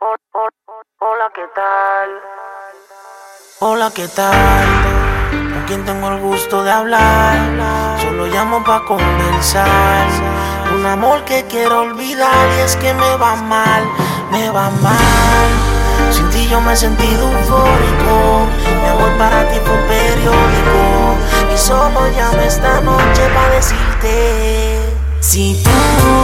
Hola, ¿qué tal? Hola, ¿qué tal? ¿Con quién tengo el gusto de hablar? Solo llamo pa' conversar. Un amor que quiero olvidar y es que me va mal, me va mal. Sin ti yo me he sentido eufórico. Mi amor para ti fue un periódico. Y solo llamo esta noche pa' decirte: si tú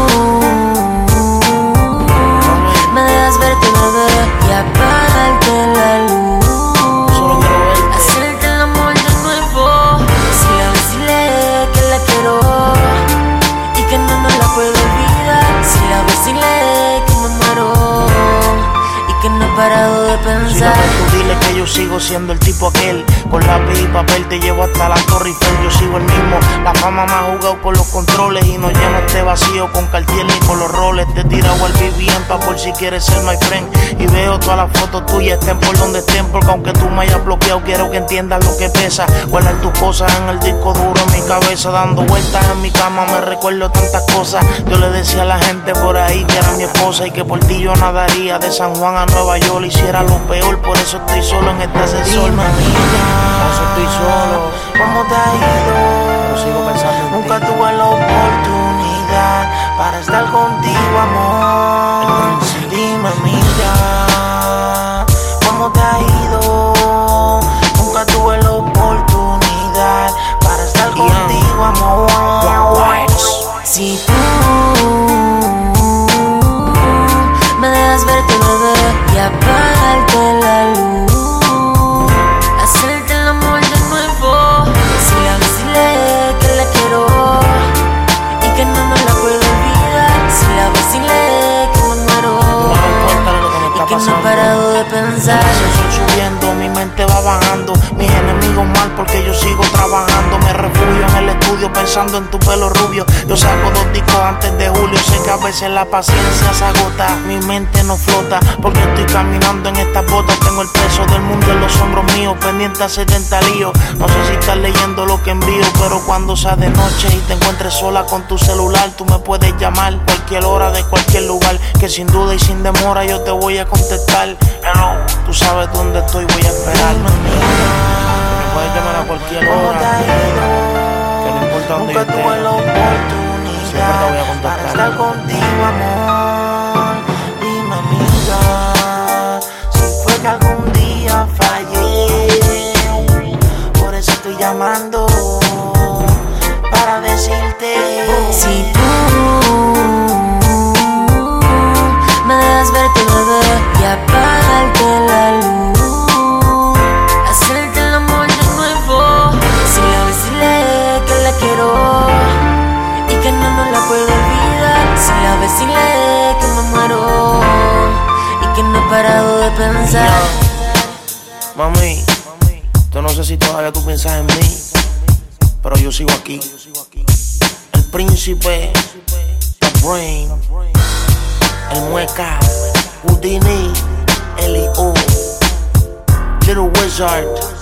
me dejas verte, bebé, y apagarte la luz, hacerte el amor de nuevo. Decirle que la quiero y que no la puedo olvidar. Decirle que me muero y que no he parado de pensar. Tú dile que yo sigo siendo el tipo aquel. Con lápiz y papel te llevo hasta la Torre Eiffel. Yo sigo el mismo. La fama me ha jugado con los controles y no lleno este vacío con Cartier ni con los roles. Te he tirado al BBM pa' por si quieres ser my friend. Y veo todas las fotos tuyas, estén por donde estén. Porque aunque tú me hayas bloqueado, quiero que entiendas lo que pesa. Guardar tus cosas en el disco duro en mi cabeza. Dando vueltas en mi cama me recuerdo tantas cosas. Yo le decía a la gente por ahí que era mi esposa y que por ti yo nadaría de San Juan a Nueva York. Hiciera lo peor, por eso estoy solo en este ascensor. Dime, Por eso estoy solo. ¿cómo te ha ido? Yo sigo pensando en Nunca ti. tuve la oportunidad para estar contigo, amor. Dime, amiga, ¿cómo te ha ido? Nunca tuve la oportunidad para estar contigo, amor. Si tú me dejas verte, bebé, y apagarte la luz, hacerte el amor de nuevo. Decirle que la quiero y que no la puedo olvidar. Decirle que me muero y que no he parado de pensar. Subiendo, mi mente va bajando. Mis enemigos mal porque yo sigo trabajando. Me refugio en el estudio pensando en tu pelo rubio. Yo saco 2 discos antes de julio. Sé que a veces la paciencia se agota. Mi mente no flota porque estoy caminando en estas botas. Tengo el peso del mundo en los hombros míos, pendiente a 70 líos. No sé si estás leyendo lo que envío, pero cuando sea de noche y te encuentres sola con tu celular, tú me puedes llamar cualquier hora de cualquier lugar, que sin duda y sin demora yo te voy a contestar. Hello, tú sabes dónde estoy, voy a esperar. Me puedes llamar a cualquier hora, que no importa dónde yo Nunca esté, tuve la siempre te voy a oportunidad para contestar. estar contigo, amor. Dime, amiga, si fue que algún día fallé. Por eso estoy llamando para decirte: si tú me dejas verte, bebé, y apagarte la luz, hacerte el amor de nuevo. Decirle que la quiero y que no la puedo olvidar. Decirle que me muero y que no he parado de pensar. Mami, yo no sé si todavía tú piensas en mí, pero yo sigo aquí. El príncipe, The Brain, el Mueca, Houdini, L.O., Little Wizard.